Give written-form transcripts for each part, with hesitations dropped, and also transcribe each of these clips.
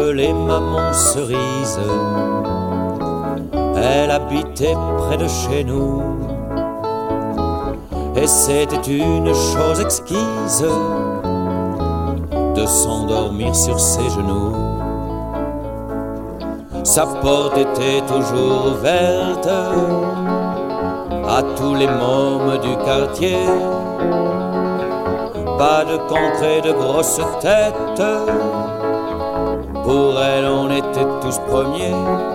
l'appelait Maman Cerise. Elle habitait près de chez nous. Et c'était une chose exquise de s'endormir sur ses genoux. Sa porte était toujours ouverte à tous les mômes du quartier. Pas de cancre et de grosses têtes, pour elle on était tous premiers.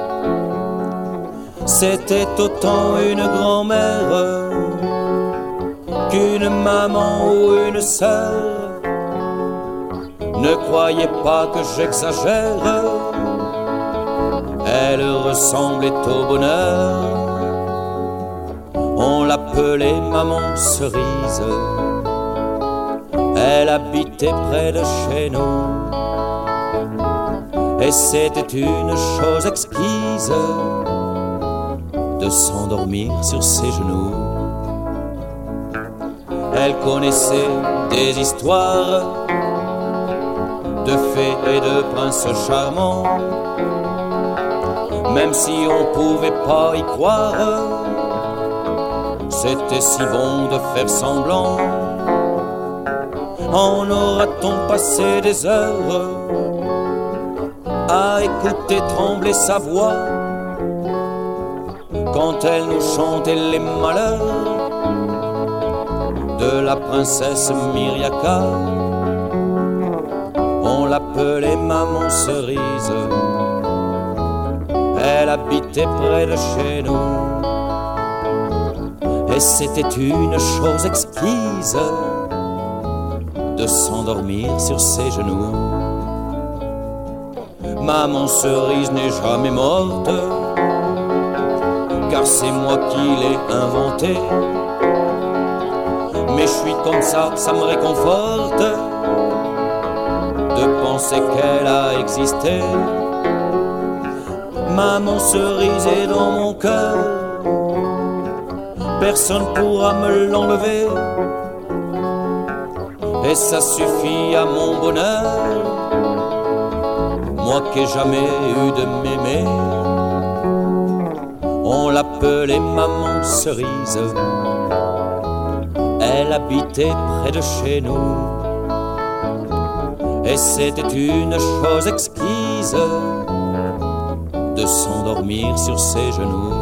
C'était autant une grand-mère qu'une maman ou une sœur. Ne croyez pas que j'exagère, elle ressemblait au bonheur. On l'appelait Maman Cerise. Elle habitait près de chez nous. Et c'était une chose exquise de s'endormir sur ses genoux. Elle connaissait des histoires de fées et de princes charmants. Même si on pouvait pas y croire, c'était si bon de faire semblant. En aura-t-on passé des heures à écouter trembler sa voix quand elle nous chantait les malheurs de la princesse Myriaka. On l'appelait Maman Cerise. Elle habitait près de chez nous. Et c'était une chose exquise de s'endormir sur ses genoux. Maman Cerise n'est jamais morte, car c'est moi qui l'ai inventée. Mais je suis comme ça me réconforte de penser qu'elle a existé. Maman Cerise est dans mon cœur, personne pourra me l'enlever. Et ça suffit à mon bonheur, moi qui n'ai jamais eu de mémé. On l'appelait Maman Cerise. Elle habitait près de chez nous. Et c'était une chose exquise de s'endormir sur ses genoux.